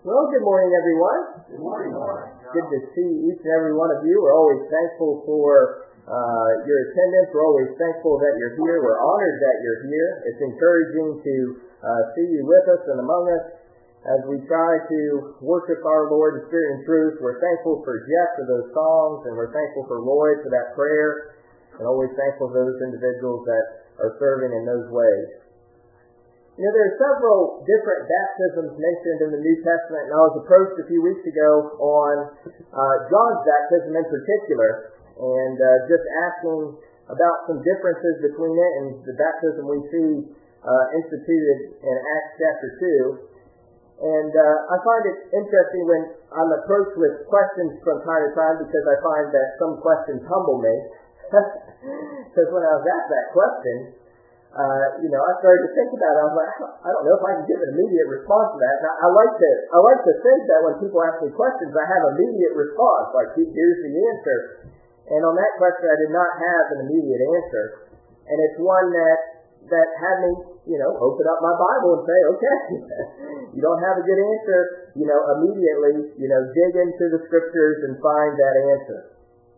Well, good morning, everyone. Good morning. Good to see each and every one of you. We're always thankful for your attendance. We're always thankful that you're here. We're honored that you're here. It's encouraging to see you with us and among us as we try to worship our Lord in spirit and truth. We're thankful for Jeff for those songs, and we're thankful for Lloyd for that prayer, and always thankful for those individuals that are serving in those ways. You know, there are several different baptisms mentioned in the New Testament, and I was approached a few weeks ago on John's baptism in particular, and just asking about some differences between it and the baptism we see instituted in Acts chapter 2. And I find it interesting when I'm approached with questions from time to time, because I find that some questions humble me. Because when I was asked that question, I started to think about it. I was like, I don't know if I can give an immediate response to that. And I like to think that when people ask me questions, I have immediate response. Like, here's the answer. And on that question, I did not have an immediate answer. And it's one that had me, open up my Bible and say, okay, you don't have a good answer, immediately, dig into the scriptures and find that answer.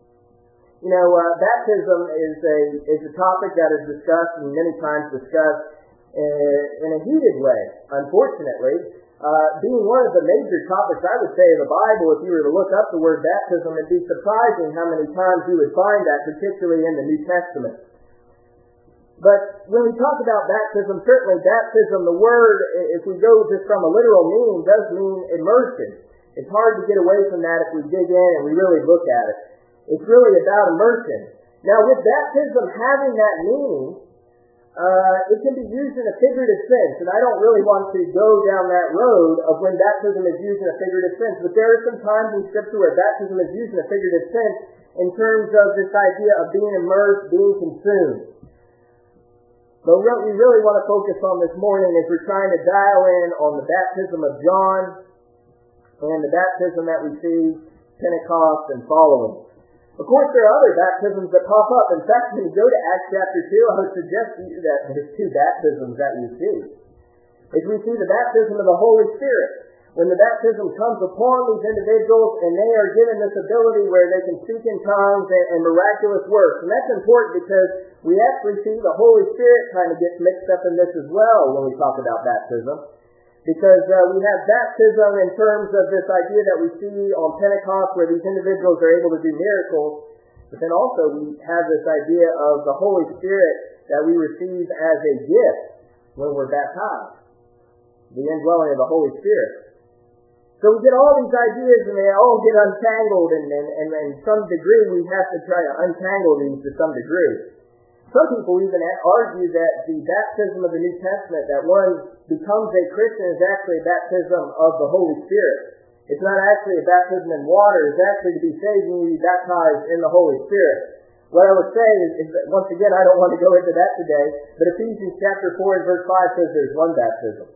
Baptism is a topic that is discussed and many times discussed in a heated way, unfortunately. Being one of the major topics, I would say, of the Bible, if you were to look up the word baptism, it'd be surprising how many times you would find that, particularly in the New Testament. But when we talk about baptism, certainly baptism, the word, if we go just from a literal meaning, does mean immersion. It's hard to get away from that if we dig in and we really look at it. It's really about immersion. Now, with baptism having that meaning, it can be used in a figurative sense, and I don't really want to go down that road of when baptism is used in a figurative sense, but there are some times in Scripture where baptism is used in a figurative sense in terms of this idea of being immersed, being consumed. But what we really want to focus on this morning is we're trying to dial in on the baptism of John and the baptism that we see Pentecost and following. Of course, there are other baptisms that pop up. In fact, when you go to Acts chapter 2, I would suggest to you that there's two baptisms that we see. If we see the baptism of the Holy Spirit, when the baptism comes upon these individuals and they are given this ability where they can speak in tongues and miraculous works. And that's important because we actually see the Holy Spirit kind of gets mixed up in this as well when we talk about baptism. Because we have baptism in terms of this idea that we see on Pentecost where these individuals are able to do miracles. But then also we have this idea of the Holy Spirit that we receive as a gift when we're baptized. The indwelling of the Holy Spirit. So we get all these ideas and they all get untangled, and in some degree we have to try to untangle these to some degree. Some people even argue that the baptism of the New Testament, that one becomes a Christian, is actually a baptism of the Holy Spirit. It's not actually a baptism in water. It's actually to be saved when we be baptized in the Holy Spirit. What I would say is that, once again, I don't want to go into that today, but Ephesians chapter 4 and verse 5 says there's one baptism.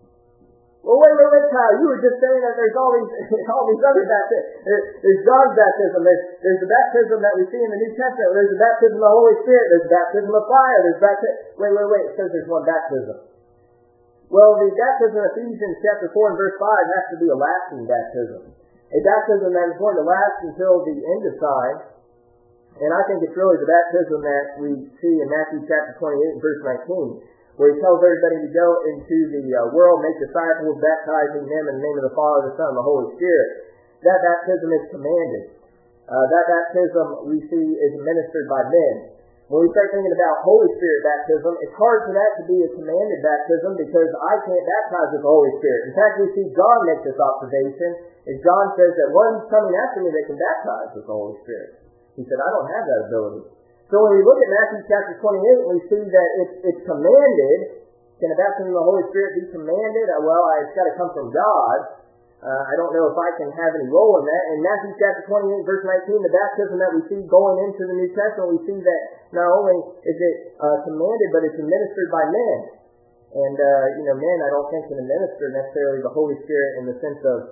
Well, wait, Kyle, you were just saying that there's all these other baptisms. There's John's baptism. There's the baptism that we see in the New Testament. There's the baptism of the Holy Spirit. There's the baptism of fire. There's baptism. Wait. It says there's one baptism. Well, the baptism of Ephesians chapter 4 and verse 5 has to be a lasting baptism. A baptism that is going to last until the end of time. And I think it's really the baptism that we see in Matthew chapter 28 and verse 19. Where he tells everybody to go into the world, make disciples, baptizing them in the name of the Father, the Son, and the Holy Spirit. That baptism is commanded. That baptism we see is administered by men. When we start thinking about Holy Spirit baptism, it's hard for that to be a commanded baptism because I can't baptize with the Holy Spirit. In fact, we see John make this observation, as John says that one's coming after me that can baptize with the Holy Spirit. He said, I don't have that ability. So when we look at Matthew chapter 28, we see that it's commanded. Can a baptism of the Holy Spirit be commanded? Well, it's got to come from God. I don't know if I can have any role in that. In Matthew chapter 28, verse 19, the baptism that we see going into the New Testament, we see that not only is it commanded, but it's administered by men. And, men I don't think can administer necessarily the Holy Spirit in the sense of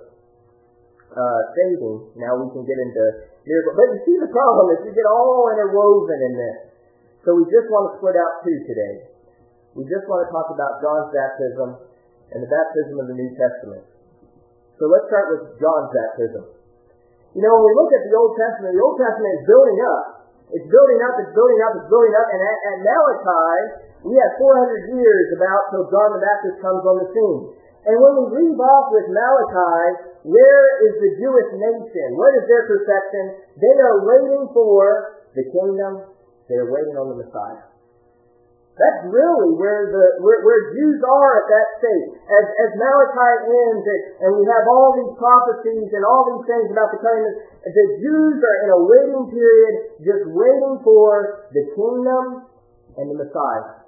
saving. Now we can get into miracle. But you see the problem is we get all interwoven in this. So we just want to split out two today. We just want to talk about John's baptism and the baptism of the New Testament. So let's start with John's baptism. You know, when we look at the Old Testament is building up. It's building up, it's building up, it's building up. And at Malachi, we have 400 years about till John the Baptist comes on the scene. And when we leave off with Malachi, where is the Jewish nation? What is their perception? They are waiting for the kingdom. They are waiting on the Messiah. That's really where Jews are at that state. As Malachi ends, and we have all these prophecies and all these things about the coming, the Jews are in a waiting period, just waiting for the kingdom and the Messiah.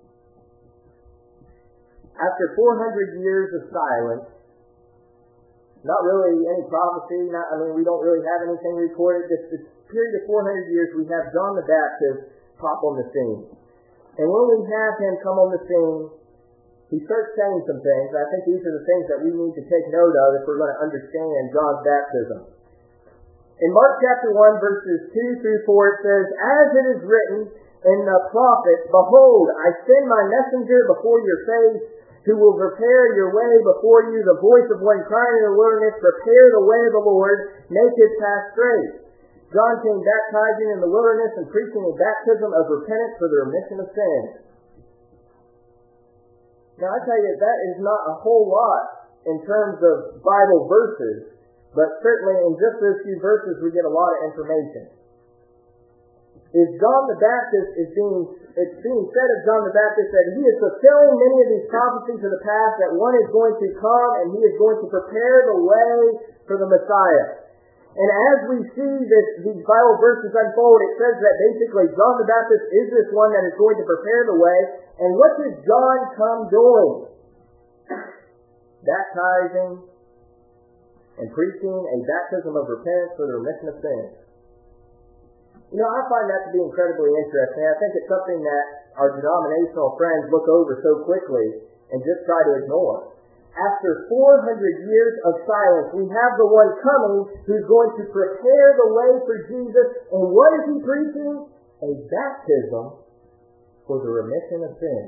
After 400 years of silence, not really any prophecy, we don't really have anything recorded. This period of 400 years, we have John the Baptist pop on the scene. And when we have him come on the scene, he starts saying some things. I think these are the things that we need to take note of if we're going to understand John's baptism. In Mark chapter 1, verses 2 through 4, it says, "As it is written in the prophets, Behold, I send my messenger before your face, who will prepare your way before you, the voice of one crying in the wilderness, prepare the way of the Lord, make his path straight. John came baptizing in the wilderness and preaching a baptism of repentance for the remission of sins." Now I tell you, that is not a whole lot in terms of Bible verses, but certainly in just those few verses we get a lot of information. Is John the Baptist it's being said of John the Baptist that he is fulfilling many of these prophecies of the past, that one is going to come and he is going to prepare the way for the Messiah. And as we see these Bible verses unfold, it says that basically John the Baptist is this one that is going to prepare the way. And what does John come doing? Baptizing and preaching a baptism of repentance for the remission of sins. You know, I find that to be incredibly interesting. I think it's something that our denominational friends look over so quickly and just try to ignore. After 400 years of silence, we have the one coming who's going to prepare the way for Jesus. And what is he preaching? A baptism for the remission of sins.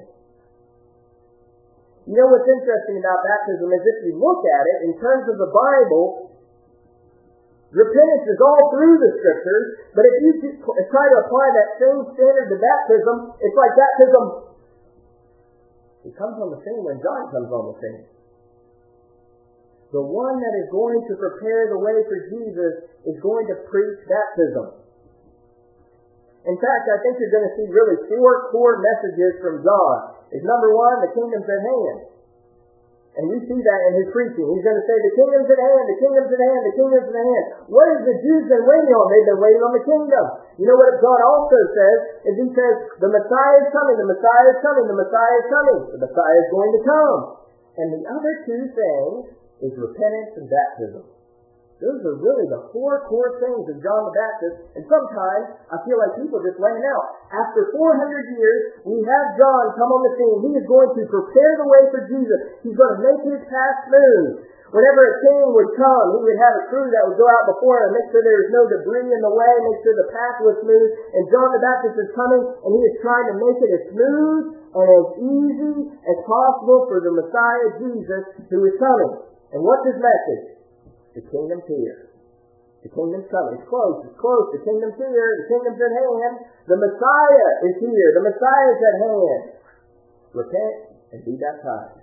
You know what's interesting about baptism is if you look at it in terms of the Bible, repentance is all through the Scriptures, but if you try to apply that same standard to baptism, it's like baptism, it comes on the scene when John comes on the scene. The one that is going to prepare the way for Jesus is going to preach baptism. In fact, I think you're going to see really 4 core messages from John. Number 1, the kingdom's at hand. And we see that in his preaching. He's going to say, the kingdom's at hand, the kingdom's at hand, the kingdom's at hand. What have the Jews been waiting on? They've been waiting on the kingdom. You know what God also says? Is he says, the Messiah is coming, the Messiah is coming, the Messiah is coming. The Messiah is going to come. And the other 2 things is repentance and baptism. Those are really the 4 core things of John the Baptist. And sometimes I feel like people just laying out. After 400 years, we have John come on the scene. He is going to prepare the way for Jesus. He's going to make his path smooth. Whenever a king would come, he would have a crew that would go out before him and make sure there was no debris in the way, make sure the path was smooth. And John the Baptist is coming, and he is trying to make it as smooth and as easy as possible for the Messiah Jesus who is coming. And what's his message? The kingdom's here. The kingdom's coming. It's close. It's close. The kingdom's here. The kingdom's at hand. The Messiah is here. The Messiah is at hand. Repent and be baptized.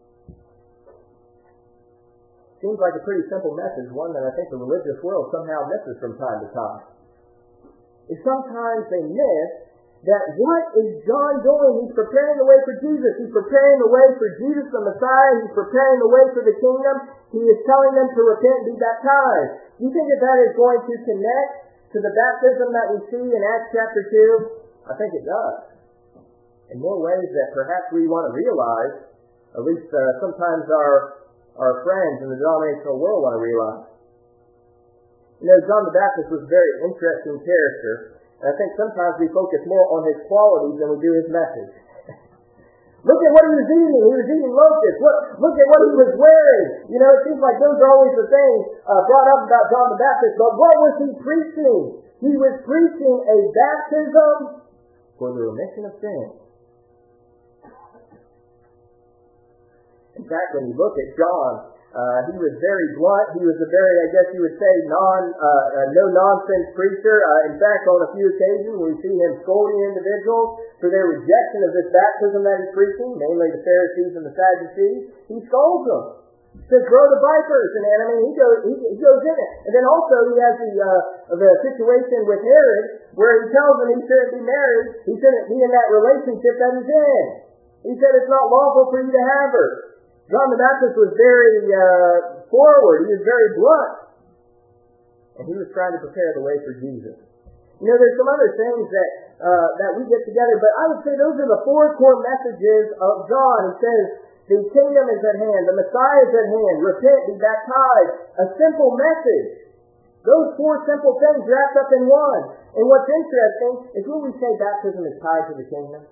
Seems like a pretty simple message, one that I think the religious world somehow misses from time to time. Is sometimes they miss that what is John doing? He's preparing the way for Jesus. He's preparing the way for Jesus the Messiah. He's preparing the way for the kingdom. He is telling them to repent and be baptized. Do you think that is going to connect to the baptism that we see in Acts chapter 2? I think it does. In more ways that perhaps we want to realize, at least sometimes our friends in the denominational world want to realize. You know, John the Baptist was a very interesting character. And I think sometimes we focus more on his qualities than we do his message. Look at what he was eating. He was eating locusts. Look at what he was wearing. You know, it seems like those are always the things brought up about John the Baptist. But what was he preaching? He was preaching a baptism for the remission of sins. In fact, when you look at John, He was very blunt. He was a very, I guess you would say, no-nonsense preacher. In fact, on a few occasions, we see him scolding individuals for their rejection of this baptism that he's preaching, namely the Pharisees and the Sadducees. He scolds them. He says, "Grow the vipers," and I mean, he goes in it. And then also he has the situation with Herod, where he tells him he shouldn't be married. He shouldn't be in that relationship that he's in. He said it's not lawful for you to have her. John the Baptist was very forward. He was very blunt. And he was trying to prepare the way for Jesus. You know, there's some other things that we get together, but I would say those are the four core messages of John. He says, the kingdom is at hand. The Messiah is at hand. Repent, be baptized. A simple message. Those four simple things wrapped up in one. And what's interesting is when we say baptism is tied to the kingdom.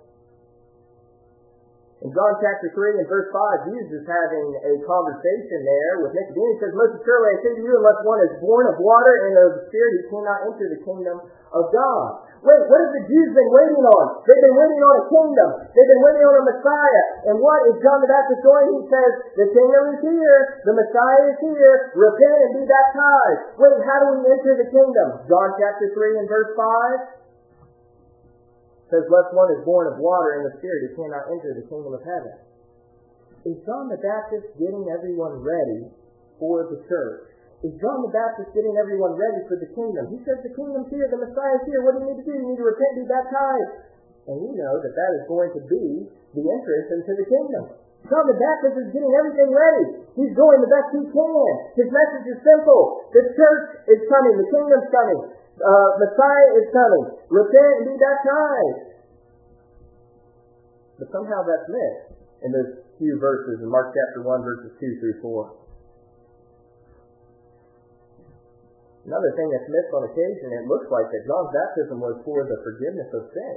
In John chapter 3 and verse 5, Jesus is having a conversation there with Nicodemus. He says, "Most assuredly I say to you, unless one is born of water and of the Spirit, he cannot enter the kingdom of God." Wait, what have the Jews been waiting on? They've been waiting on a kingdom. They've been waiting on a Messiah. And what is John the Baptist doing? He says, the kingdom is here. The Messiah is here. Repent and be baptized. Wait, how do we enter the kingdom? John chapter 3 and verse 5 says, "Unless one is born of water and the Spirit, he cannot enter the kingdom of heaven." Is John the Baptist getting everyone ready for the church? Is John the Baptist getting everyone ready for the kingdom? He says the kingdom's here, the Messiah's here. What do you need to do? You need to repent and be baptized. And we know that that is going to be the entrance into the kingdom. John the Baptist is getting everything ready. He's doing the best he can. His message is simple. The church is coming. The kingdom's coming. Messiah is coming. Repent and be baptized. But somehow that's missed in those few verses in Mark chapter 1, verses 2 through 4. Another thing that's missed on occasion, it looks like that John's baptism was for the forgiveness of sin.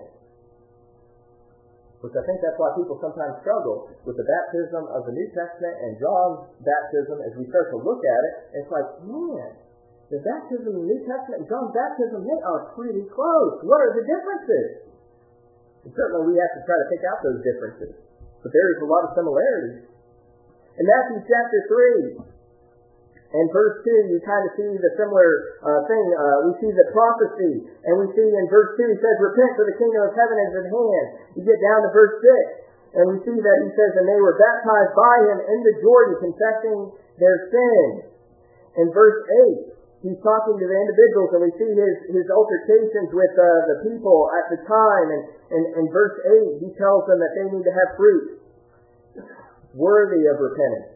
Which I think that's why people sometimes struggle with the baptism of the New Testament and John's baptism as we start to look at it. It's like, man, the baptism of the New Testament and John's baptism, they are pretty close. What are the differences? And certainly we have to try to pick out those differences. But there is a lot of similarities. In Matthew chapter 3 and verse 2, you kind of see the similar thing. We see the prophecy. And we see in verse 2, he says, "Repent, for the kingdom of heaven is at hand." You get down to verse 6, and we see that he says, "And they were baptized by him in the Jordan, confessing their sins." In verse 8, he's talking to the individuals, and we see his altercations with the people at the time. And in verse 8, he tells them that they need to have fruit worthy of repentance.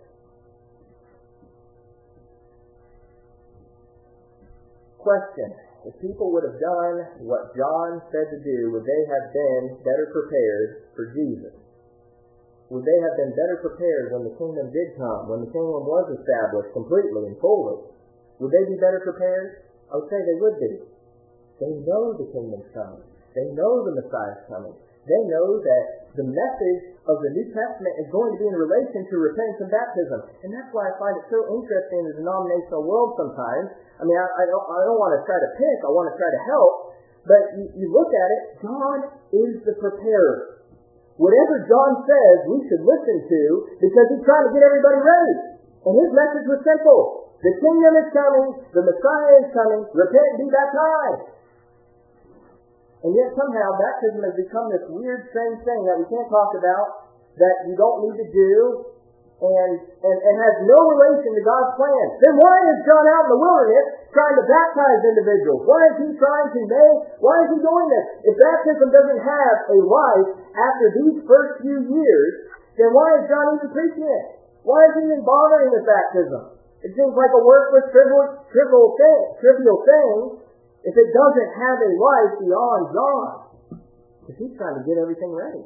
Question: if people would have done what John said to do, would they have been better prepared for Jesus? Would they have been better prepared when the kingdom did come, when the kingdom was established completely and fully? Would they be better prepared? I would say they would be. They know the kingdom's coming. They know the Messiah's coming. They know that the message of the New Testament is going to be in relation to repentance and baptism. And that's why I find it so interesting in the denominational world sometimes. I mean, I don't want to try to pick. I want to try to help. But you look at it, John is the preparer. Whatever John says, we should listen to because he's trying to get everybody ready. And his message was simple. The kingdom is coming. The Messiah is coming. Repent and be baptized. And yet somehow baptism has become this weird, strange thing that we can't talk about, that you don't need to do, and has no relation to God's plan. Then why is John out in the wilderness trying to baptize individuals? Why is he doing this? If baptism doesn't have a life after these first few years, then why is John even preaching it? Why is he even bothering with baptism? It seems like a worthless, trivial thing if it doesn't have a life beyond John. Because he's trying to get everything ready.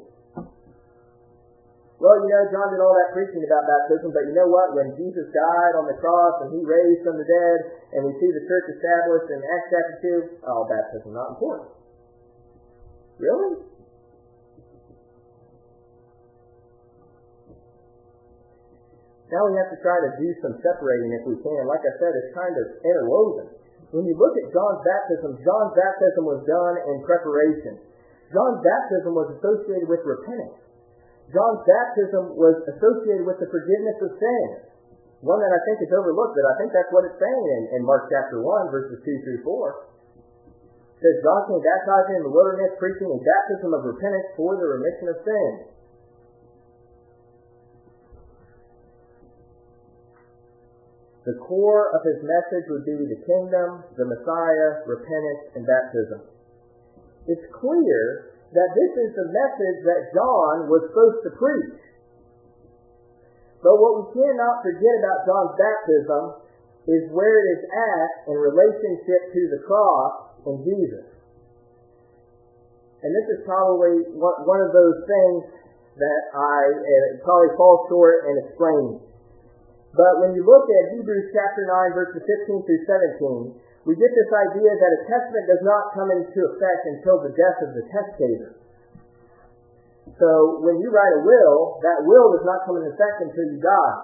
Well, John did all that preaching about baptism, but you know what? When Jesus died on the cross and he raised from the dead, and we see the church established in Acts chapter 2, baptism not important. Really? Now we have to try to do some separating if we can. Like I said, it's kind of interwoven. When you look at John's baptism was done in preparation. John's baptism was associated with repentance. John's baptism was associated with the forgiveness of sins. one that I think is overlooked, but I think that's what it's saying in Mark chapter 1, verses 2 through 4. It says, John came baptizing in the wilderness, preaching a baptism of repentance for the remission of sins. The core of his message would be the kingdom, the Messiah, repentance, and baptism. It's clear that this is the message that John was supposed to preach. But what we cannot forget about John's baptism is where it is at in relationship to the cross and Jesus. And this is probably one of those things that I probably fall short in explaining. But when you look at Hebrews chapter 9, verses 15 through 17, we get this idea that a testament does not come into effect until the death of the testator. So when you write a will, that will does not come into effect until you die.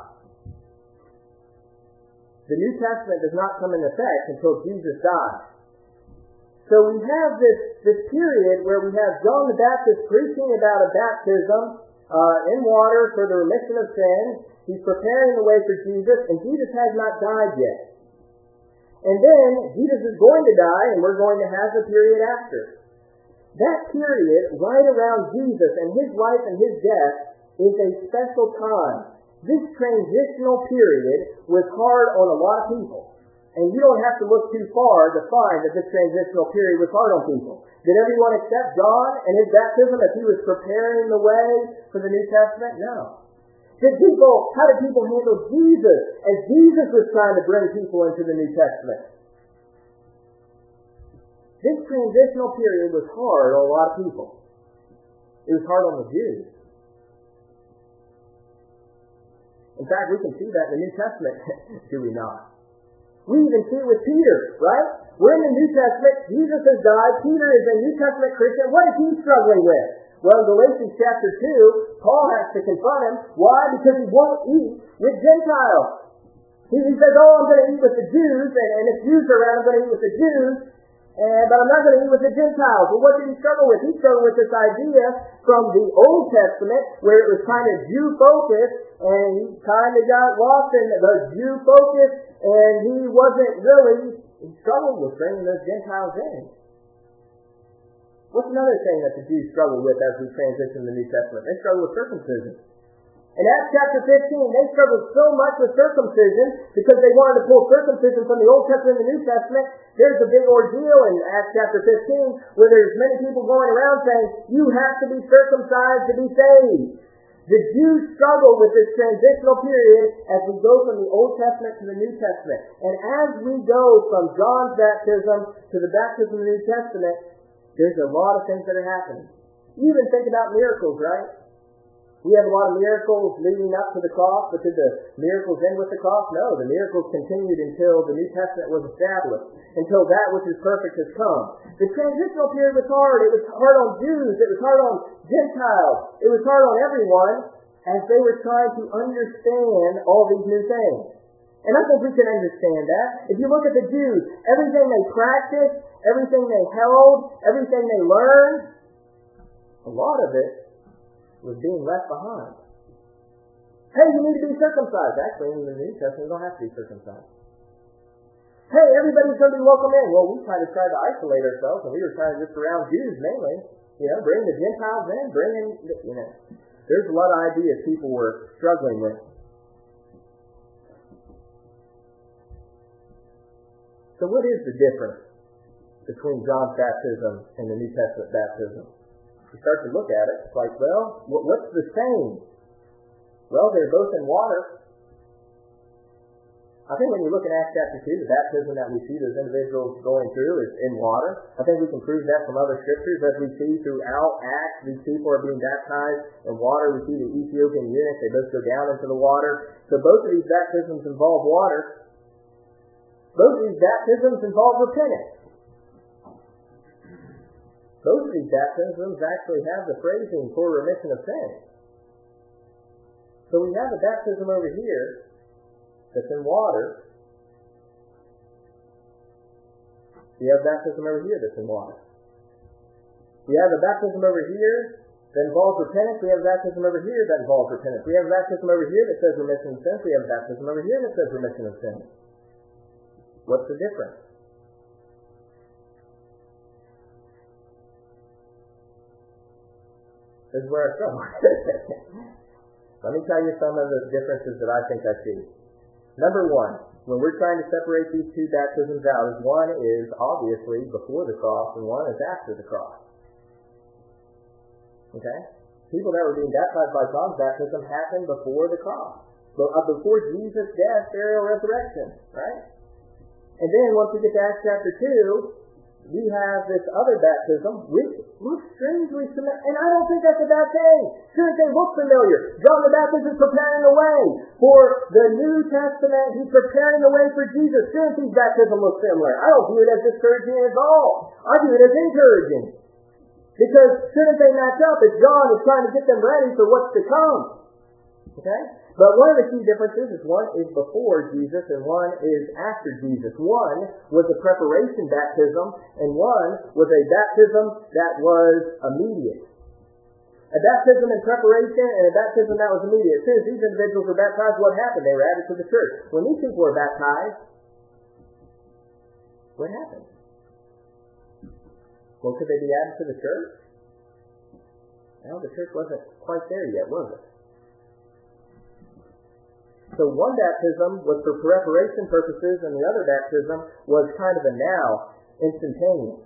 The New Testament does not come into effect until Jesus dies. So we have this period where we have John the Baptist preaching about a baptism in water for the remission of sins. He's preparing the way for Jesus, and Jesus has not died yet. And then Jesus is going to die, and we're going to have the period after. That period, right around Jesus and his life and his death, is a special time. This transitional period was hard on a lot of people. And you don't have to look too far to find that this transitional period was hard on people. Did everyone accept John and his baptism as he was preparing the way for the New Testament? No. How did people handle Jesus as Jesus was trying to bring people into the New Testament? This transitional period was hard on a lot of people. It was hard on the Jews. In fact, we can see that in the New Testament, do we not? We even see it with Peter, right? We're in the New Testament. Jesus has died. Peter is a New Testament Christian. What is he struggling with? Well, in Galatians chapter 2, Paul has to confront him. Why? Because he won't eat with Gentiles. He says, I'm going to eat with the Jews, and if Jews are around, I'm going to eat with the Jews, but I'm not going to eat with the Gentiles. Well, what did he struggle with? He struggled with this idea from the Old Testament, where it was kind of Jew-focused, and he kind of got lost in the Jew focus, and he struggled with bringing those Gentiles in. What's another thing that the Jews struggle with as we transition to the New Testament? They struggle with circumcision. In Acts chapter 15, they struggled so much with circumcision because they wanted to pull circumcision from the Old Testament and the New Testament. There's a big ordeal in Acts chapter 15 where there's many people going around saying, you have to be circumcised to be saved. The Jews struggle with this transitional period as we go from the Old Testament to the New Testament. And as we go from John's baptism to the baptism of the New Testament, there's a lot of things that are happening. You even think about miracles, right? We have a lot of miracles leading up to the cross, but did the miracles end with the cross? No, the miracles continued until the New Testament was established, until that which is perfect has come. The transitional period was hard. It was hard on Jews. It was hard on Gentiles. It was hard on everyone as they were trying to understand all these new things. And I think we can understand that. If you look at the Jews, everything they practiced, everything they held, everything they learned, a lot of it was being left behind. Hey, you need to be circumcised. Actually, in the New Testament, you don't have to be circumcised. Hey, everybody's going to be welcome in. Well, we tried to isolate ourselves, and we were trying to just around Jews mainly. Bring the Gentiles in, There's a lot of ideas people were struggling with. So what is the difference between John's baptism and the New Testament baptism? You start to look at it, it's like, well, what's the same? Well, they're both in water. I think when you look at Acts chapter 2, the baptism that we see those individuals going through is in water. I think we can prove that from other scriptures. As we see throughout Acts, these people are being baptized in water. We see the Ethiopian eunuch, they both go down into the water. So both of these baptisms involve water. Both of these baptisms involve repentance. Both of these baptisms actually have the phrasing for remission of sin. So we have a baptism over here that's in water. We have a baptism over here that's in water. We have a baptism over here that involves repentance. We have a baptism over here that involves repentance. We have a baptism over here that says remission of sins. We have a baptism over here that says remission of sins. What's the difference? This is where I struggle. Let me tell you some of the differences that I think I see. Number one, when we're trying to separate these two baptisms out, one is obviously before the cross and one is after the cross. Okay? People that were being baptized by John's baptism happened before the cross. Before Jesus' death, burial, resurrection. Right? And then once we get to Acts chapter 2, we have this other baptism, which looks strangely familiar. And I don't think that's a bad thing. Sure, they look familiar. John the Baptist is preparing the way for the New Testament. He's preparing the way for Jesus. Sure, these baptisms look similar. I don't view it as discouraging at all. I view it as encouraging. Because shouldn't they match up if John is trying to get them ready for what's to come? Okay? But one of the key differences is one is before Jesus and one is after Jesus. One was a preparation baptism and one was a baptism that was immediate. A baptism in preparation and a baptism that was immediate. As soon as these individuals were baptized, what happened? They were added to the church. When these people were baptized, what happened? Well, could they be added to the church? No, the church wasn't quite there yet, was it? So one baptism was for preparation purposes, and the other baptism was kind of a now, instantaneous.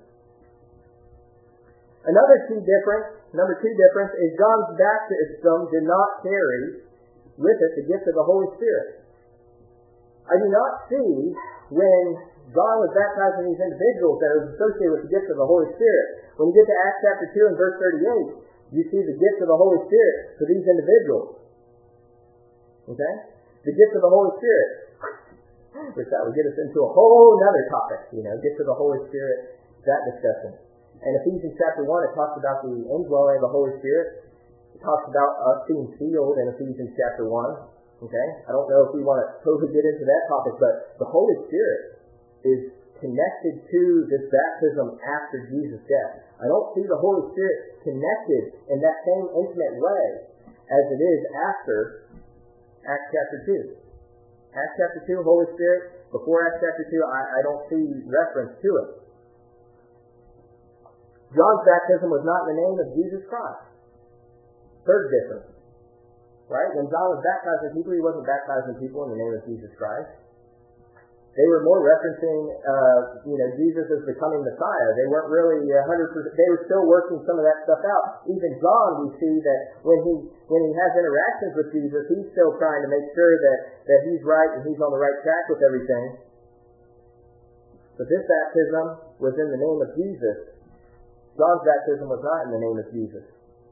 Number two difference, is John's baptism did not carry with it the gift of the Holy Spirit. I do not see when John was baptizing these individuals that it was associated with the gift of the Holy Spirit. When you get to Acts chapter 2 and verse 38, you see the gift of the Holy Spirit for these individuals. Okay? The gift of the Holy Spirit. Which that would get us into a whole other topic, gift of the Holy Spirit, that discussion. And Ephesians chapter 1, it talks about the indwelling of the Holy Spirit. It talks about us being sealed in Ephesians chapter 1. Okay? I don't know if we want to totally get into that topic, but the Holy Spirit is connected to this baptism after Jesus' death. I don't see the Holy Spirit connected in that same intimate way as it is after Acts chapter 2. Acts chapter 2, Holy Spirit, before Acts chapter 2, I don't see reference to it. John's baptism was not in the name of Jesus Christ. Third difference. Right? When John was baptizing people, he wasn't baptizing people in the name of Jesus Christ. They were more referencing, Jesus as becoming Messiah. They weren't really 100%. They were still working some of that stuff out. Even John, we see that when he has interactions with Jesus, he's still trying to make sure that he's right and he's on the right track with everything. But this baptism was in the name of Jesus. John's baptism was not in the name of Jesus.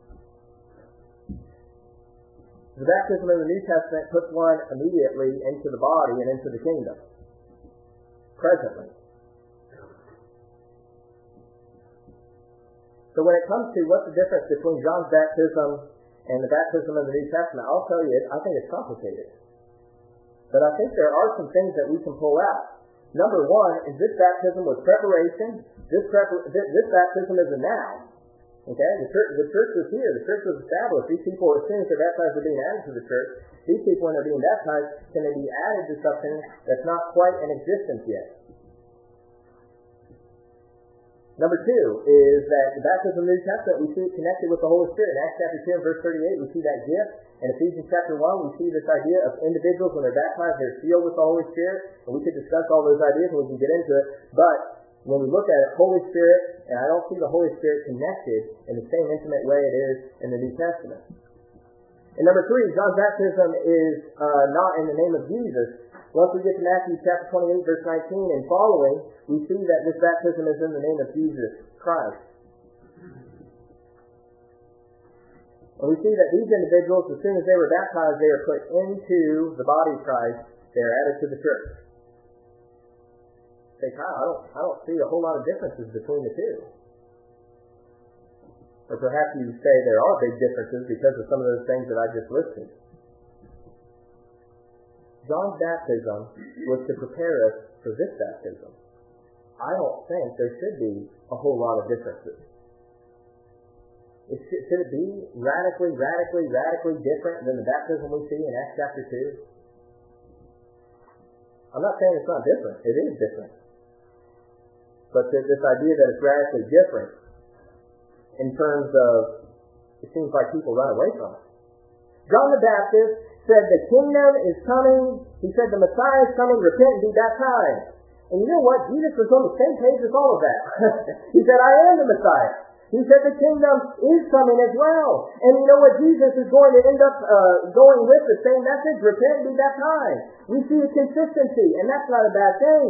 The baptism in the New Testament puts one immediately into the body and into the kingdom. Presently. So when it comes to what's the difference between John's baptism and the baptism of the New Testament, I'll tell you, I think it's complicated. But I think there are some things that we can pull out. Number one is this baptism was preparation. This baptism is a now. Okay? The church was here. The church was established. These people, as soon as they're baptized, are being added to the church. These people, when they're being baptized, can they be added to something that's not quite in existence yet? Number two is that the baptism of the New Testament, we see it connected with the Holy Spirit. In Acts chapter 2 and verse 38, we see that gift. In Ephesians chapter 1, we see this idea of individuals, when they're baptized, they're sealed with the Holy Spirit. And we could discuss all those ideas and we can get into it. But when we look at it, Holy Spirit, and I don't see the Holy Spirit connected in the same intimate way it is in the New Testament. And number three, John's baptism is not in the name of Jesus. Once we get to Matthew chapter 28, verse 19 and following, we see that this baptism is in the name of Jesus Christ. And we see that these individuals, as soon as they were baptized, they are put into the body of Christ. They are added to the church. Say, Kyle, I don't see a whole lot of differences between the two. Or perhaps you say there are big differences because of some of those things that I just listed. John's baptism was to prepare us for this baptism. I don't think there should be a whole lot of differences. Should it be radically different than the baptism we see in Acts chapter 2? I'm not saying it's not different. It is different. But this idea that it's radically different in terms of, it seems like people run away from it. John the Baptist said the kingdom is coming. He said the Messiah is coming. Repent and be baptized. And you know what? Jesus was on the same page with all of that. He said, I am the Messiah. He said the kingdom is coming as well. And you know what? Jesus is going to end up going with the same message. Repent and be baptized. We see a consistency, and that's not a bad thing.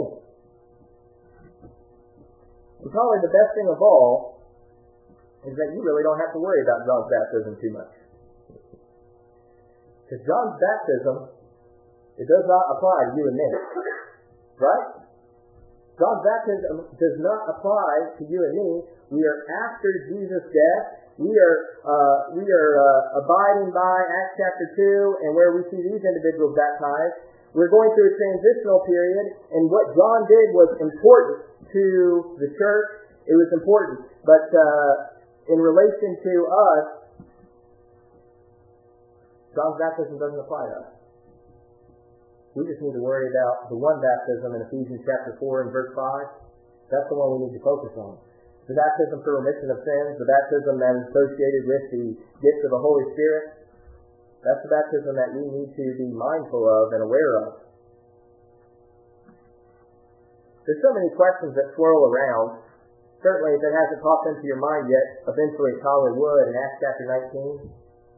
And probably the best thing of all is that you really don't have to worry about John's baptism too much. Because John's baptism, it does not apply to you and me. Right? John's baptism does not apply to you and me. We are after Jesus' death. We are abiding by Acts chapter 2 and where we see these individuals baptized. We're going through a transitional period, and what John did was important to the church. It was important. But in relation to us, John's baptism doesn't apply to us. We just need to worry about the one baptism in Ephesians chapter 4 and verse 5. That's the one we need to focus on. The baptism for remission of sins, the baptism that is associated with the gift of the Holy Spirit. That's the baptism that we need to be mindful of and aware of. There's so many questions that swirl around. Certainly, if it hasn't popped into your mind yet, eventually it probably would in Acts chapter 19.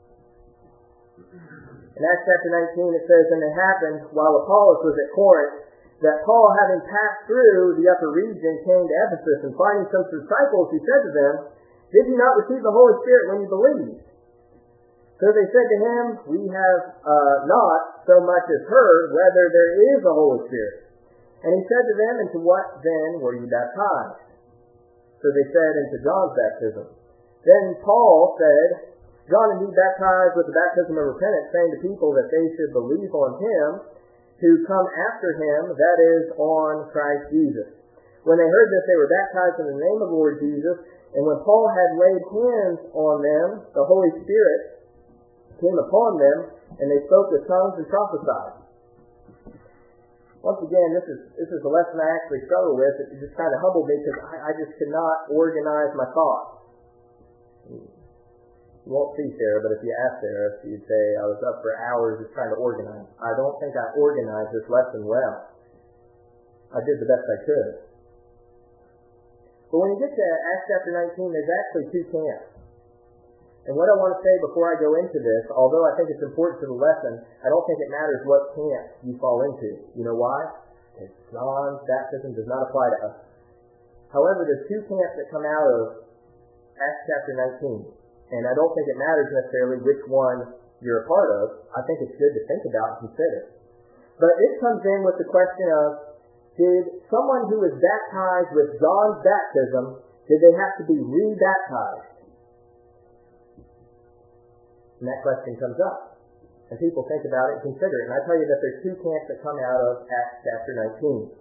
In Acts chapter 19 it says, And it happened while Apollos was at Corinth, that Paul, having passed through the upper region, came to Ephesus, and finding some disciples, he said to them, Did you not receive the Holy Spirit when you believed? So they said to him, We have not so much as heard whether there is a Holy Spirit. And he said to them, Into what then were you baptized? So they said, Into John's baptism. Then Paul said, John indeed baptized with the baptism of repentance, saying to people that they should believe on him who come after him, that is, on Christ Jesus. When they heard this, they were baptized in the name of the Lord Jesus. And when Paul had laid hands on them, the Holy Spirit came upon them, and they spoke with tongues and prophesied. Once again, this is a lesson I actually struggle with. It just kind of humbled me because I just could not organize my thoughts. You won't see Sarah, but if you ask Sarah, she'd say I was up for hours just trying to organize. I don't think I organized this lesson well. I did the best I could. But when you get to Acts chapter 19, there's actually two camps. And what I want to say before I go into this, although I think it's important to the lesson, I don't think it matters what camp you fall into. You know why? Because John's baptism does not apply to us. However, there's two camps that come out of Acts chapter 19. And I don't think it matters necessarily which one you're a part of. I think it's good to think about and consider. But it comes in with the question of, did someone who was baptized with John's baptism, did they have to be re-baptized? And that question comes up. And people think about it and consider it. And I tell you that there's two camps that come out of Acts chapter 19.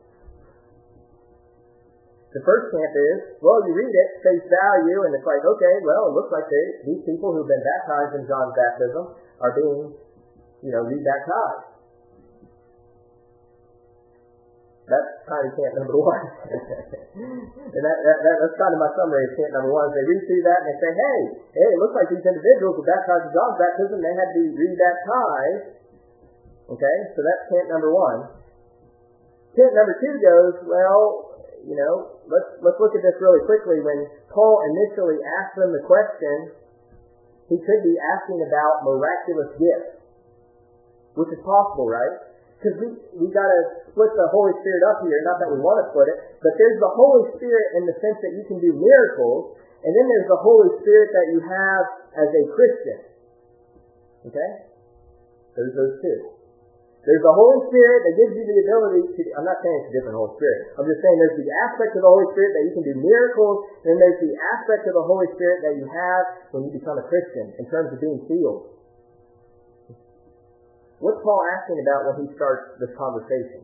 The first camp is, well, you read it, face value, and it's like, okay, well, it looks like these people who've been baptized in John's baptism are being, re-baptized. That's kind of camp number one. And that's kind of my summary of camp number one. They read through that and they say, hey, it looks like these individuals were baptized in John's baptism, they had to be re-baptized. Okay, so that's camp number one. Camp number two goes, well, let's look at this really quickly. When Paul initially asked them the question, he could be asking about miraculous gifts, which is possible, right? Because we got to split the Holy Spirit up here. Not that we want to split it, but there's the Holy Spirit in the sense that you can do miracles, and then there's the Holy Spirit that you have as a Christian. Okay? There's those two. There's the Holy Spirit that gives you the ability to, I'm not saying it's a different Holy Spirit. I'm just saying there's the aspect of the Holy Spirit that you can do miracles, and then there's the aspect of the Holy Spirit that you have when you become a Christian in terms of being sealed. What's Paul asking about when he starts this conversation?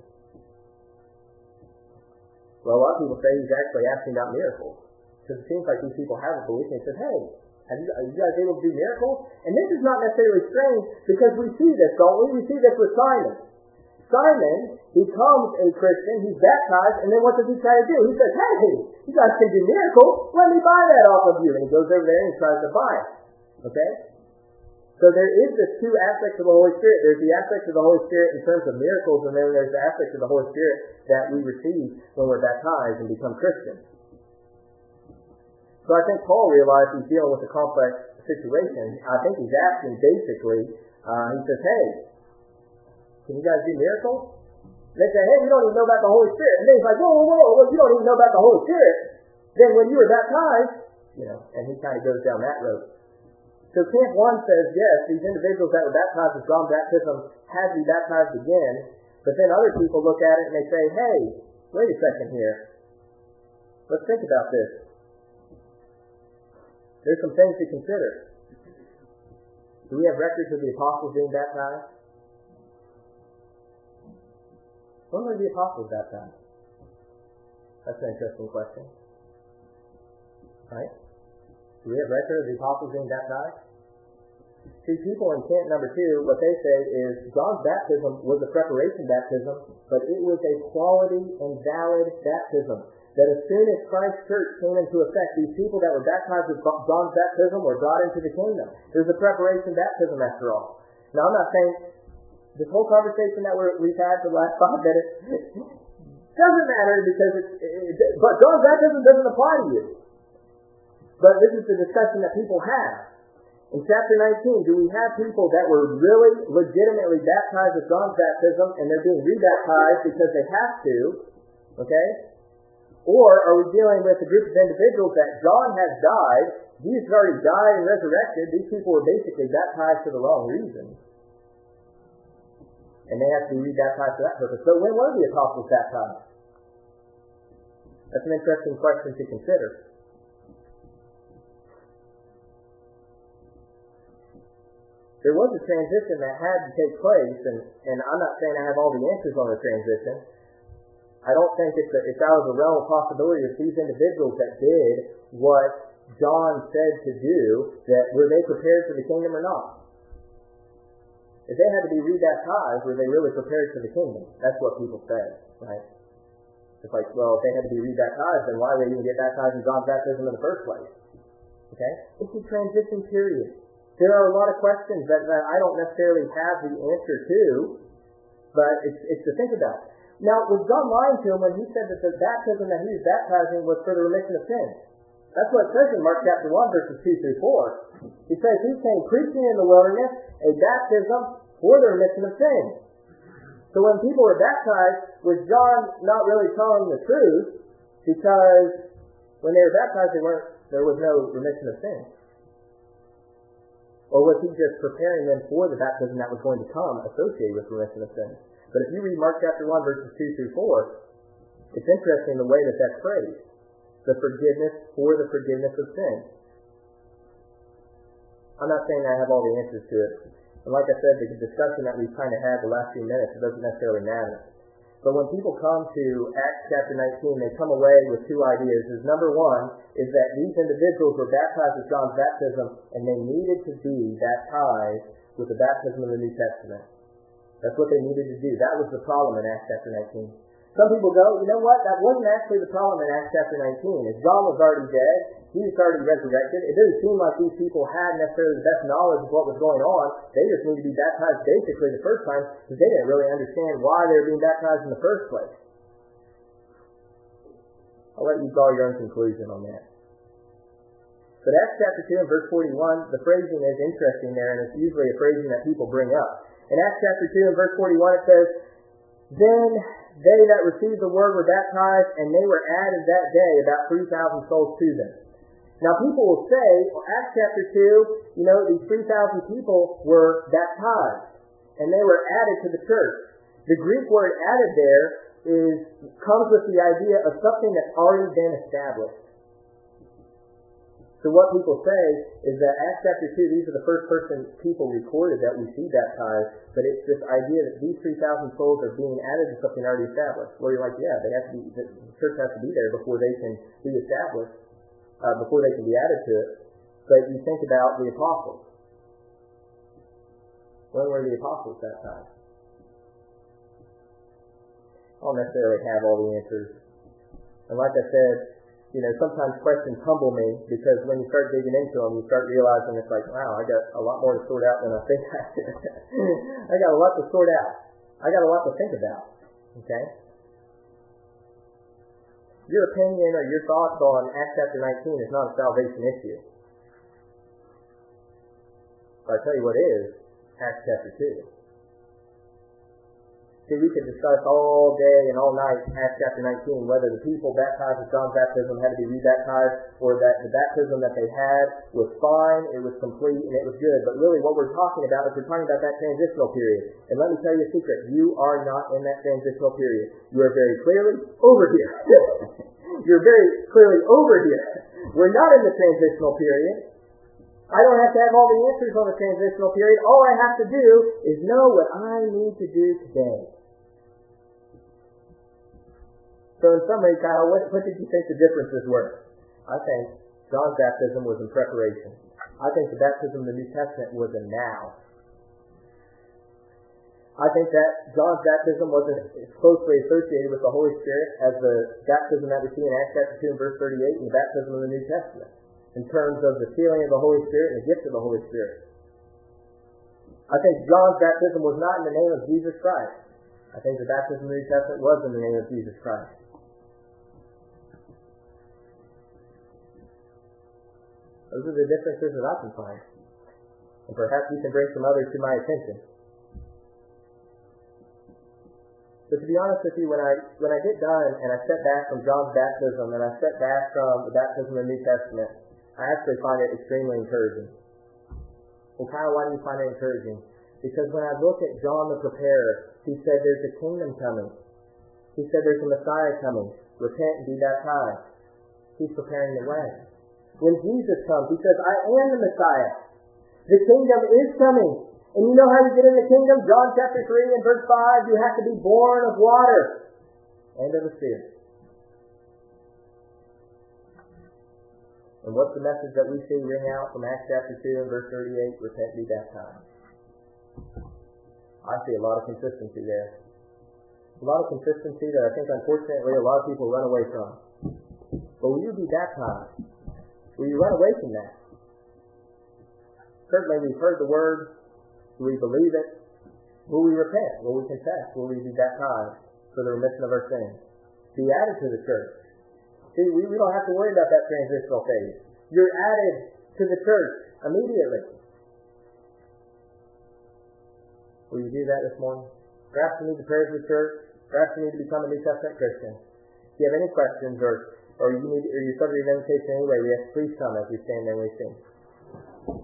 Well, a lot of people say he's actually asking about miracles. Because it seems like these people have a belief, and he says, hey, Are you guys able to do miracles? And this is not necessarily strange because we see this, don't we? We see this with Simon. Simon becomes a Christian, he's baptized, and then what does he try to do? He says, hey, you guys can do miracles, let me buy that off of you. And he goes over there and he tries to buy it. Okay? So there is this two aspects of the Holy Spirit. There's the aspect of the Holy Spirit in terms of miracles, and then there's the aspect of the Holy Spirit that we receive when we're baptized and become Christians. So I think Paul realized he's dealing with a complex situation. I think he's asking basically, he says, hey, can you guys do miracles? And they say, hey, we don't even know about the Holy Spirit. And then he's like, whoa, you don't even know about the Holy Spirit. Then when you were baptized, and he kind of goes down that road. So Camp 1 says, yes, these individuals that were baptized with John's baptism had to be baptized again. But then other people look at it and they say, hey, wait a second here. Let's think about this. There's some things to consider. Do we have records of the apostles being baptized? When were the apostles baptized? That's an interesting question. Right? Do we have record of the apostles being baptized? See, people in camp number 2, what they say is John's baptism was a preparation baptism, but it was a quality and valid baptism. That as soon as Christ's church came into effect, these people that were baptized with John's baptism were brought into the kingdom. It was a preparation baptism after all. Now, I'm not saying this whole conversation that we've had for the last 5 minutes doesn't matter because but John's baptism doesn't apply to you. But this is the discussion that people have. In chapter 19, do we have people that were really legitimately baptized with John's baptism and they're being rebaptized because they have to? Okay? Or are we dealing with a group of individuals that John has died, Jesus already died and resurrected, these people were basically baptized for the wrong reason. And they have to be rebaptized for that purpose. So when were the apostles baptized? That's an interesting question to consider. There was a transition that had to take place, and I'm not saying I have all the answers on the transition. I don't think it's out of the realm of possibility that these individuals that did what John said to do, that were they prepared for the kingdom or not? If they had to be rebaptized, were they really prepared for the kingdom? That's what people say, right? It's like, well, if they had to be rebaptized, then why would they even get baptized in John's baptism in the first place? Okay? It's a transition period. There are a lot of questions that I don't necessarily have the answer to, but it's to think about. Now, was John lying to him when he said that the baptism that he was baptizing was for the remission of sins? That's what it says in Mark chapter 1, verses 2 through 4. He says he came preaching in the wilderness a baptism for the remission of sins. So when people were baptized, was John not really telling the truth? Because when they were baptized, there was no remission of sins. Or was he just preparing them for the baptism that was going to come associated with remission of sins? But if you read Mark chapter 1, verses 2 through 4, it's interesting the way that that's phrased. The forgiveness for the forgiveness of sin. I'm not saying I have all the answers to it. And like I said, the discussion that we've kind of had the last few minutes, it doesn't necessarily matter. But when people come to Acts chapter 19, they come away with two ideas. Number one is that these individuals were baptized with John's baptism, and they needed to be baptized with the baptism of the New Testament. That's what they needed to do. That was the problem in Acts chapter 19. Some people go, you know what? That wasn't actually the problem in Acts chapter 19. If John was already dead, he was already resurrected. It didn't seem like these people had necessarily the best knowledge of what was going on. They just needed to be baptized basically the first time because they didn't really understand why they were being baptized in the first place. I'll let you draw your own conclusion on that. But Acts chapter 2 and verse 41, the phrasing is interesting there, and it's usually a phrasing that people bring up. In Acts chapter 2 and verse 41 it says, Then they that received the word were baptized, and they were added that day about 3,000 souls to them. Now people will say, well, Acts chapter 2, these 3,000 people were baptized, and they were added to the church. The Greek word added there comes with the idea of something that's already been established. So what people say is that Acts chapter 2, these are the first person people recorded that we see baptized, but it's this idea that these 3,000 souls are being added to something already established. Well, you're like, yeah, the church has to be there before they can be established, before they can be added to it. But you think about the apostles. When were the apostles baptized? I don't necessarily have all the answers. And like I said, sometimes questions humble me, because when you start digging into them, you start realizing it's like, wow, I got a lot more to sort out than I think I did. I got a lot to sort out. I got a lot to think about. Okay? Your opinion or your thoughts on Acts chapter 19 is not a salvation issue. But I tell you what is Acts chapter 2. See, we could discuss all day and all night Acts chapter 19, whether the people baptized with John's baptism had to be rebaptized, or that the baptism that they had was fine, it was complete, and it was good. But really what we're talking about is we're talking about that transitional period. And let me tell you a secret. You are not in that transitional period. You are very clearly over here. You're very clearly over here. We're not in the transitional period. I don't have to have all the answers on the transitional period. All I have to do is know what I need to do today. So in summary, Kyle, what did you think the differences were? I think John's baptism was in preparation. I think the baptism in the New Testament was a now. I think that John's baptism wasn't as closely associated with the Holy Spirit as the baptism that we see in Acts chapter 2 and verse 38 and the baptism of the New Testament, in terms of the sealing of the Holy Spirit and the gift of the Holy Spirit. I think John's baptism was not in the name of Jesus Christ. I think the baptism of the New Testament was in the name of Jesus Christ. Those are the differences that I can find. And perhaps you can bring some others to my attention. But to be honest with you, when I get done and I step back from John's baptism and I step back from the baptism of the New Testament, I actually find it extremely encouraging. Well, Kyle, why do you find it encouraging? Because when I look at John the Preparer, he said there's a kingdom coming. He said there's a Messiah coming. Repent and be baptized. He's preparing the way. When Jesus comes, he says, I am the Messiah. The kingdom is coming. And you know how you get in the kingdom? John chapter 3 and verse 5, you have to be born of water and of the Spirit. And what's the message that we see ring out from Acts chapter 2 and verse 38? Repent, be baptized. I see a lot of consistency there. A lot of consistency that I think, unfortunately, a lot of people run away from. But will you be baptized? Will you run away from that? Certainly, we've heard the word. Do we believe it? Will we repent? Will we confess? Will we be baptized for the remission of our sins? Be added to the church. See, we don't have to worry about that transitional phase. You're added to the church immediately. Will you do that this morning? Perhaps you need to pray for the church. Perhaps you need to become a New Testament Christian. If you have any questions or you're subject to invitation anyway, we ask, please come as we stand there and we sing.